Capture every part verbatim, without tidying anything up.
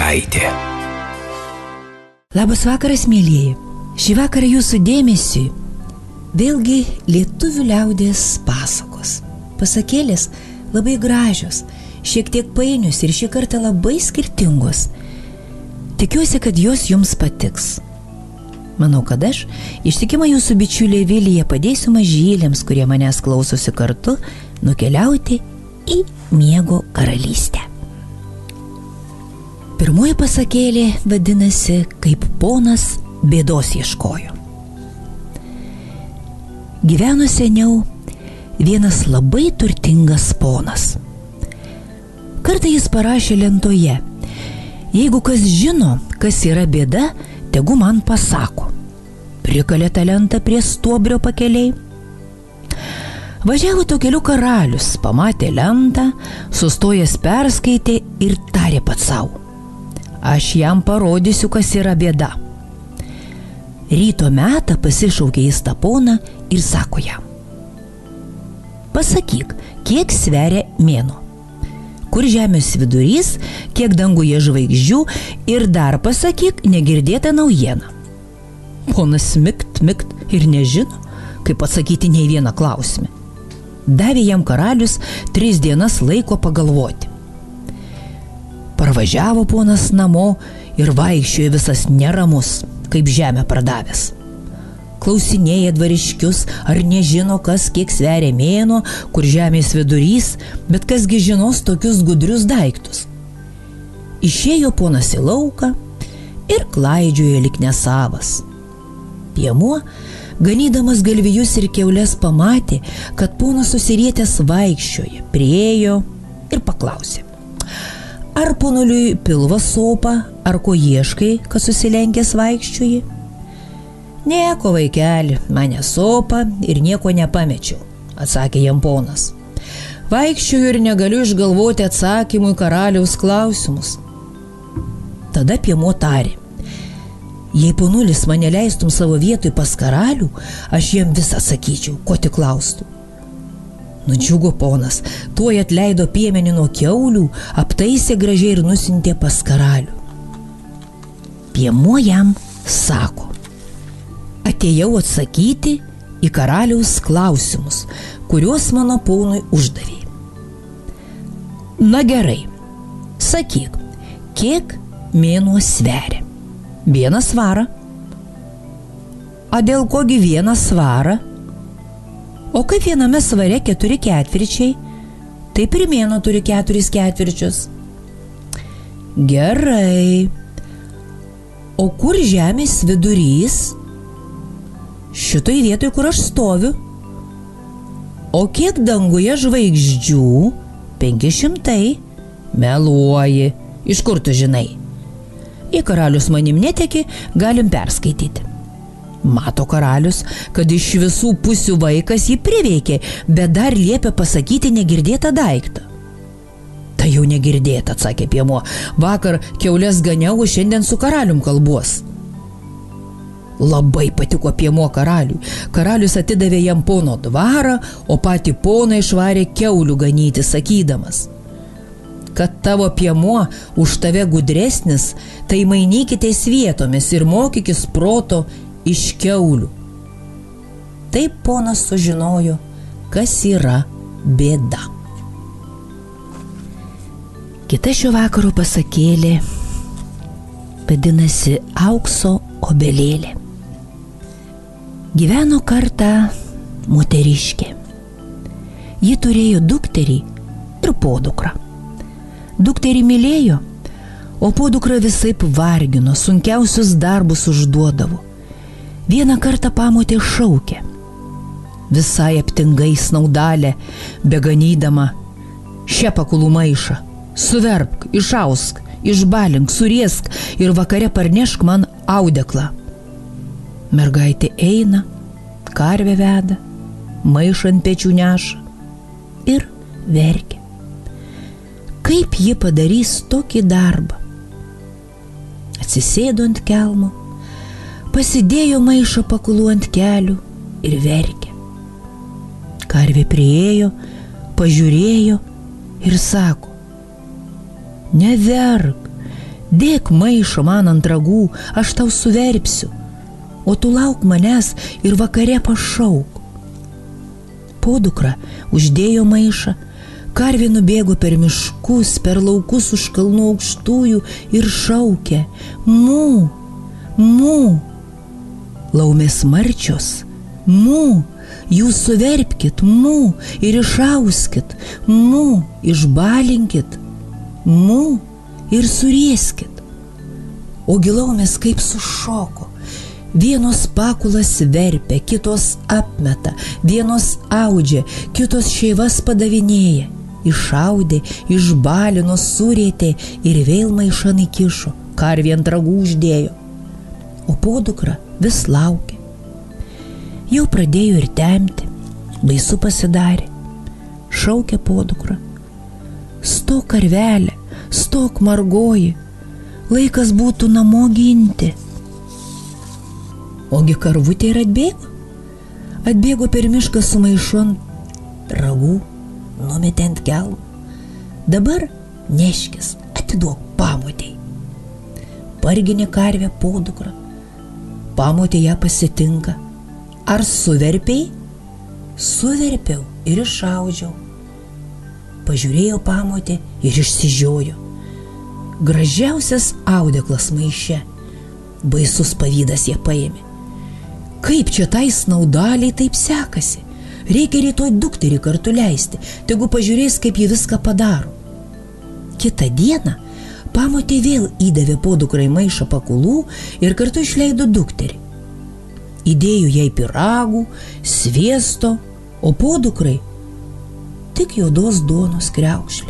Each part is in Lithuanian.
mergaitė. Labas vakaras, mėlyjeji. Šį vakarą jūsų dėmesiui vėlgi lietuvių liaudies pasakos. Pasakėlės labai gražios, šiek tiek painius ir šį kartą labai skirtingos. Tikiuosi, kad jos jums patiks. Manau, kad aš, ištikima jūsų bičiulė Vilija, padėsiu mažylėms, kurie manęs klausosi kartu, nukeliauti į miego karalystę. Pirmoji pasakėlė vadinasi Kaip ponas bėdos ieškojo. Gyveno seniau vienas labai turtingas ponas. Kartą jis parašė lentoje: jeigu kas žino, kas yra bėda, tegu man pasako. Prikalė tą lentą prie stuobrio pakeliai. Važiavo to keliu karalius, pamatė lentą, sustojęs perskaitė ir tarė pats savo: aš jam parodysiu, kas yra bėda. Ryto metą pasišaukė jis tą poną ir sako jam: pasakyk, kiek sveria mėnuo, kur žemės vidurys, kiek danguje žvaigždžių ir dar pasakyk negirdėtą naujieną. Ponas mikt, mikt ir nežino, kaip atsakyti nei vieną klausimą. Davė jam karalius tris dienas laiko pagalvoti. Parvažiavo ponas namo ir vaikščiojo visas neramus, kaip žemę pradavęs. Klausinėja dvariškius, ar nežino, kas kiek sveria mėnuo, kur žemės vidurys, bet kasgi žinos tokius gudrius daiktus. Išėjo ponas į lauką ir klaidžiojo lyg nesavas. Piemuo, ganydamas galvijus ir kiaules, pamatė, kad ponas susirietęs vaikščioja, priėjo ir paklausė: ar ponuliui pilvas sopa, ar ko ieškai, kad susilenkęs vaikščioji? Nieko, vaikeli, mane sopa ir nieko nepamečiau, atsakė jam ponas. Vaikščioju ir negaliu išgalvoti atsakymų į karaliaus klausimus. Tada piemuo tarė: jei ponulis mane leistum savo vietoj pas karalių, aš jam visą sakyčiau, ko tik klaustų. Nudžiugo ponas, tuoj atleido piemenį nuo kiaulių, aptaisė gražiai ir nusintė pas karalių. Piemuo jam sako: atėjau atsakyti į karaliaus klausimus, kuriuos mano ponui uždavė. Na gerai, sakyk, kiek mėnuo sveria? Vieną svarą. A dėl kogi vieną svarą? O kaip viename svare keturi ketvirčiai, taip ir mėnuo turi keturis ketvirčius. Gerai. O kur žemės vidurys? Šitoj vietoj, kur aš stoviu. O kiek danguje žvaigždžių? Penki šimtai. Meluoji. Iš kur tu žinai? Jei karalius manim netiki, galim perskaityti. Mato karalius, kad iš visų pusių vaikas jį priveikė, bet dar liepė pasakyti negirdėtą daiktą. Tai jau negirdėta, atsakė piemuo. Vakar kiaules ganiau, šiandien su karalium kalbuos. Labai patiko piemuo karaliui. Karalius atidavė jam pono dvarą, o patį poną išvarė kiaulių ganyti, sakydamas: kad tavo piemuo už tave gudresnis, tai mainykitės vietomis ir mokykis proto iš kiaulių. Taip ponas sužinojo, kas yra bėda. Kita šio vakaro pasakėlė vadinasi Aukso obelėlė. Gyveno kartą moteriškė. Ji turėjo dukterį ir podukrą. Dukterį mylėjo, o podukra visaip vargino, sunkiausius darbus užduodavo. Vieną kartą pamotė šaukė: visai aptingai snaudalė, beganydama, šią pakulų maišą, suverpk, išausk, išbalink, suriesk ir vakare parnešk man audeklą. Mergaitė eina, karvę veda, maišą ant pečių neša ir verkia. Kaip ji padarys tokį darbą? Atsisėdo ant kelmo, pasidėjo maišą pakulų ant kelių ir verkė. Karvė priėjo, pažiūrėjo ir sako: neverk, Dėk maišą man ant ragų, aš tau suverpsiu, o tu lauk manęs ir vakare pašauk. Podukra uždėjo maišą, karvė nubėgo per miškus, per laukus už kalnų aukštųjų ir šaukė: Mū, mū. Laumės marčios: Mū, jūs suverpkit, mū, ir išauskit, mū, išbalinkit, mū ir surieskit. O gilaumės kaip sušoko. Vienos pakulas verpia, kitos apmeta, vienos audžia, kitos šeivas padavinėja. Išaudė, išbalino, surėtė ir vėl maišan įkišo, karvė ant ragų uždėjo. O podukra vis laukė. Jau pradėjo ir temti, baisu pasidarė. Šaukė podukra: Stok, karvelė, stok, margoji, laikas būtų namo ginti. Ogi karvutė ir atbėgo. Atbėgo per mišką su maišu ant ragų, numetė ant kelmų. Dabar neškis, atiduok pamotei. Parginė karvė podukra. Pamotė ją pasitinka. Ar suverpiai? Suverpiau ir išaudžiau. Pažiūrėjo pamotė ir išsižiojo. Gražiausias audeklas maiše. Baisus pavydas ją paėmė. Kaip čia tai snaudaliai taip sekasi? Reikia rytoj dukterį kartu leisti, tegu pažiūrės, kaip ji viską padaro. Kitą dieną pamotė vėl įdavė podukrai maišą pakulų ir kartu išleido dukterį. Įdėjo jai pyragų, sviesto, o podukrai tik juodos duonos kriaukšlė.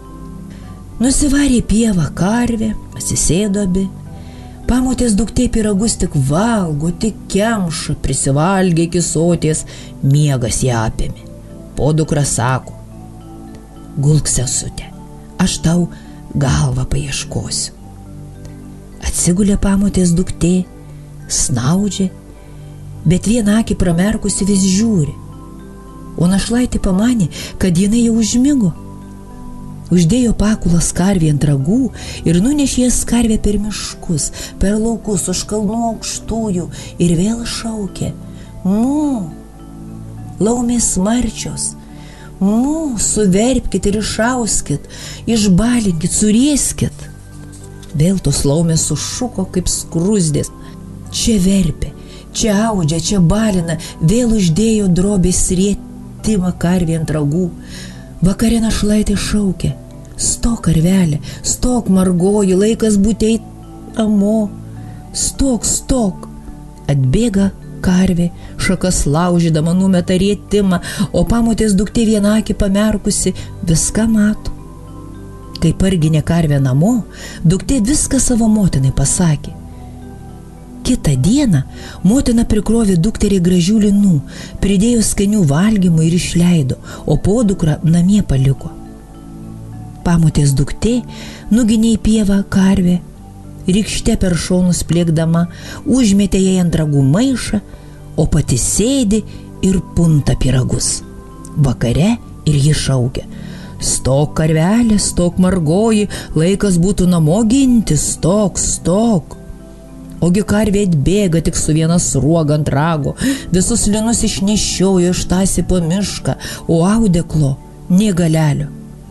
Nusivarė pievą karvė, atsisėdo abi. Pamotės duktė pyragus tik valgo, tik kemša, prisivalgė iki soties, miegas ją apėmė. Podukra sako: Gulk, sesute, aš tau galvą paieškosiu. Atsigulė pamotės duktė, snaudžia, bet vieną akį pramerkusi vis žiūri. O našlaitė pamanė, kad jinai jau užmigo. Uždėjo pakulas karvė ant ragų ir nunešė jas karvę per miškus, per laukus, už kalnų aukštųjų ir vėl šaukė: Mū, laumės marčios, mū, suverpkit ir išauskit, išbalinkit, surieskit. Vėl tos laumės sušuko kaip skrusdės. Čia verpia, čia audžia, čia balina, vėl uždėjo drobės rėtimą karvė ant ragų. Vakare našlaitė šaukė: Stok, karvelė, stok, margoji, laikas būti eit namo. Stok, stok. Atbėga karvė, šakas laužydama numeta rėtimą, o pamotės duktė vieną akį pamerkusi viską mato. Kai parginė karvė namo, duktė viską savo motinai pasakė. Kitą dieną motina prikrovė dukterį gražių linų, pridėjo skanių valgymų ir išleido, o podukra namie paliko. Pamotės duktė nuginė į pievą karvę, rykšte per šonus plėkdama, užmetė jai ant ragų maišą, o pati sėdi ir punta pyragus. Vakare ir ji šaukia: Stok, karvelė, stok, margoji, laikas būtų namo ginti, stok, stok. Ogi karvė atbėga tik su viena sruoga ant rago, visus linus išnešiojo, ištasi po mišką, o audeklo nė galelio.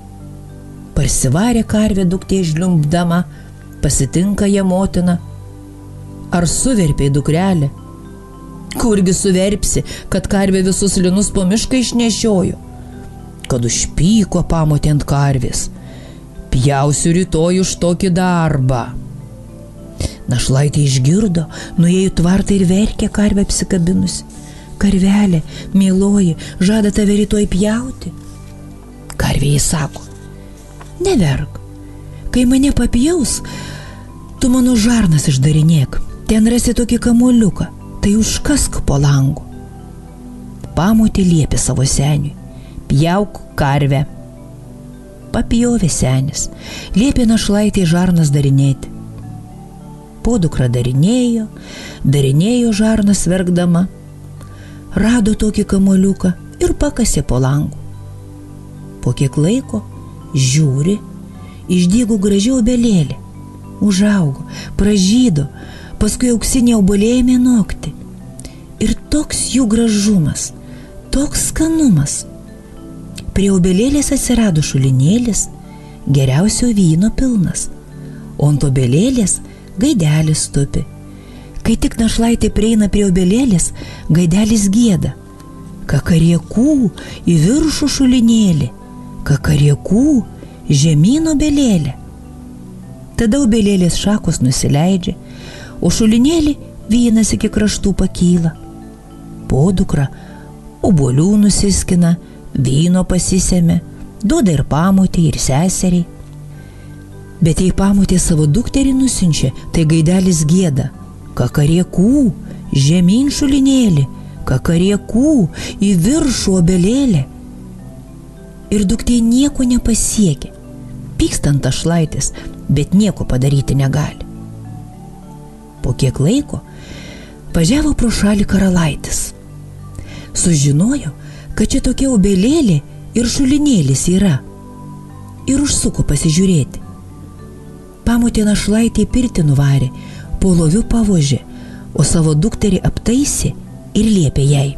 Parsivarė karvė duktė žliumbdama, pasitinka ją motina: Ar suverpiai, dukrelė? Kurgi suverpsi, kad karvė visus linus po mišką išnešiojo? Kad užpyko pamotė ant karvės: Pjausiu rytoj už tokį darbą. Našlaitė išgirdo, nuėjo tvartą ir verkė karvę apsikabinusi: Karvelė, mieloji, žada tave rytoj pjauti. Karvė jai sako: Neverk, kai mane papjaus, tu mano žarnas išdarinėk, ten rasi tokį kamuoliuką, tai užkask po langu. Pamotė liepė savo seniui: Pjauk karvę. Papjovė senis, liepė našlaitė žarnas darinėti. Podukra darinėjo, darinėjo žarnas verkdama, rado tokį kamuoliuką ir pakasė po langu. Po kiek laiko žiūri, išdygo graži obelėlė, užaugo, pražydo, paskui auksiniai obuoliai ėmė nokti. Ir toks jų gražumas, toks skanumas. Prie obelėlės atsirado šulinėlis, geriausio vyno pilnas, o ant obelėlės gaidelis tupi. Kai tik našlaitė prieina prie obelėlės, gaidelis gieda: kakariekų į viršų šulinėlį, kakariekų žemyn obelėlė. Tada obelėlės šakos nusileidžia, o šulinėlį vynas iki kraštų pakyla. Podukra obuolių nusiskina, vyno pasisėmė, duoda ir pamotei, ir seseriai. Bet jei pamotė savo dukterį nusinčia, tai gaidelis gieda: kakariekų žemyn šulinėlį, kakariekų į viršų obelėlę. Ir duktė nieko nepasiekė. Pykstant našlaitės, bet nieko padaryti negali. Po kiek laiko važiavo pro šalį karalaitis. Sužinojo, kad čia tokia obelėlė ir šulinėlis yra. Ir užsuko pasižiūrėti. Pamotė našlaitį į pirtį nuvarė, po loviu pavožė, o savo dukterį aptaisė ir liepė jai: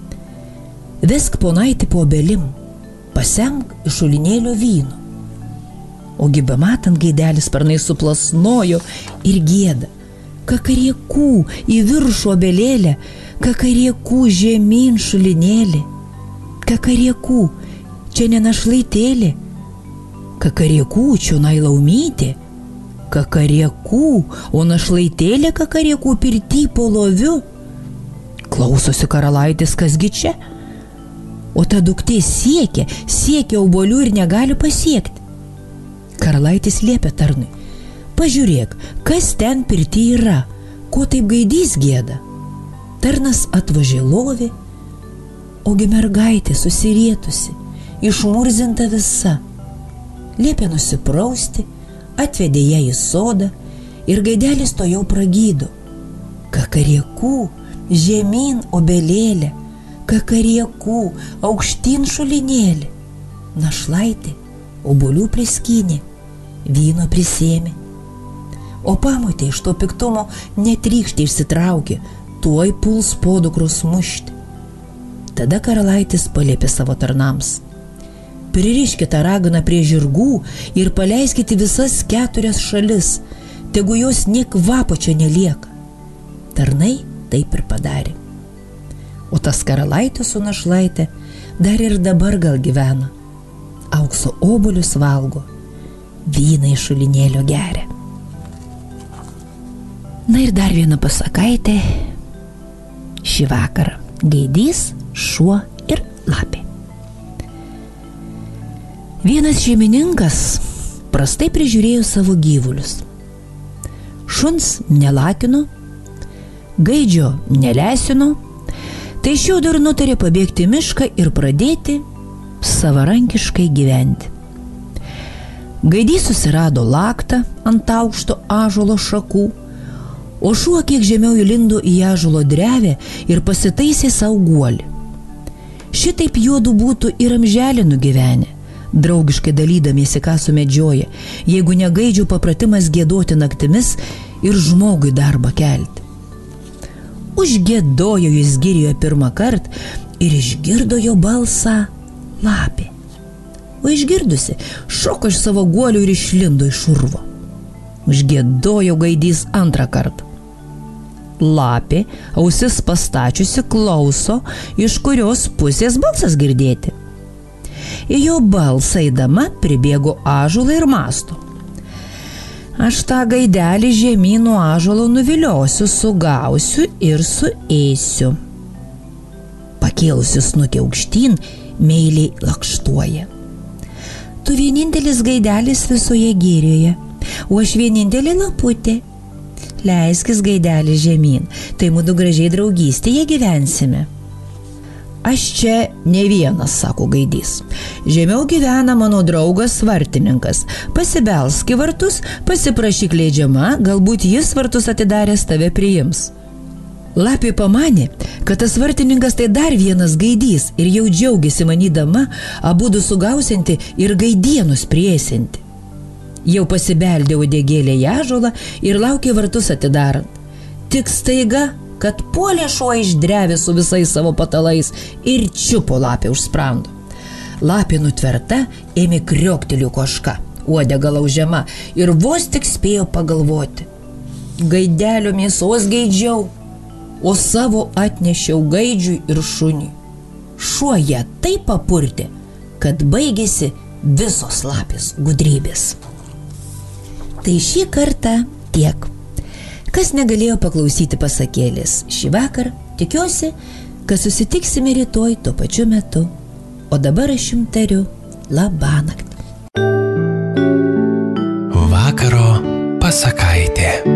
vesk ponaitį po obelim, pasemk iš šulinėlio vyno. Ogi bematant gaidelis sparnai suplasnojo ir gieda: kakariekų į viršų obelėlę, kakariekų žemyn šulinėlį, kakariekų čia ne našlaitėlė, kakariekų čionai laumytė, kakariekų, o našlaitėlė kakariekų pirty po loviu. Klausosi karalaitis, kasgi čia? O ta duktė siekia, siekia obuolių ir negali pasiekti. Karalaitis liepia tarnui: pažiūrėk, kas ten pirty yra, ko taip gaidys gieda. Tarnas atvažiavo lovį, ogi mergaitė susirietusi, išmurzinta visa. Liepė nusiprausti, atvedė ją į sodą ir gaidelis to jau pragydo: kakariekų žemyn obelėlė, kakariekų aukštyn šulinėlį. Našlaitė obuolių priskynė, vyno prisėmė. O pamotė iš to piktumo netrykštė išsitraukė, tuoj puls podukros mušti. Tada karalaitis paliepė savo tarnams: pririškite raganą prie žirgų ir paleiskite visas keturias šalis, tegu jos nė kvapo čia nelieka. Tarnai taip ir padarė. O tas karalaitis su našlaitė dar ir dabar gal gyvena. Aukso obuolius valgo, vyną iš šulinėlio geria. Na ir dar viena pasakaitė šį vakarą: gaidys, šuo ir lapė. Vienas šeimininkas prastai prižiūrėjo savo gyvulius. Šuns nelakino, gaidžio neleisino, tai šiaudo ir nutarė pabėgti į mišką ir pradėti savarankiškai gyventi. Gaidys susirado laktą ant aukšto ąžuolo šakų, o šuo kiek žemiau įlindo į ąžuolo drevę ir pasitaisė sau guolį. Šitaip juodu būtų ir amželį nugyvenę, draugiškai dalydamiesi, ką sumedžioja, jeigu ne gaidžio papratimas giedoti naktimis ir žmogui darbą kelti. Užgiedojo jis girioje pirmą kartą ir išgirdo jo balsą lapė. O išgirdusi, šoko iš savo guolio ir išlindo iš urvo. Užgiedojo gaidys antrą kartą. Lapė, ausis pastačiusi, klauso, iš kurios pusės balsas girdėti. Į jo balsą eidama pribėgo ąžuolą ir mąsto: aš tą gaidelį žemyn nuo ąžuolo nuviliosiu, sugausiu ir suėsiu. Pakėlusi snukį aukštyn, meiliai lakštuoja: tu vienintelis gaidelis visoje girioje, o aš vienintelė laputė. Leiskis gaidelį žemyn, tai mūdu gražiai draugystėje gyvensime. Aš čia ne vienas, sako gaidys. Žemiau gyvena mano draugas vartininkas. Pasibelsk į vartus, pasiprašyk leidžiama, galbūt jis vartus atidaręs tave priims. Lapė pamanė, kad tas vartininkas tai dar vienas gaidys ir jau džiaugiasi manydama abudu sugausinti ir gaidienus priesinti. Jau pasibeldė uodegėlė į ąžuolą ir laukė vartus atidarant. Tik staiga, kad puolė šuo iš drevės su visais savo patalais ir čiupo lapę už sprando. Lapė nutverta ėmė kriokti lyg ožka, uodega laužiama, ir vos tik spėjo pagalvoti. Gaidelio mėsos geidžiau, o savo atnešiau gaidžiui ir šuniui. Šuo ją taip papurtė, kad baigėsi visos lapės gudrybės. Tai šį kartą tiek. Kas negalėjo paklausyti pasakėlės šį vakar, tikiuosi, kad susitiksime rytoj tuo pačiu metu. O dabar aš jums tariu labanakt. Vakaro pasakaitė.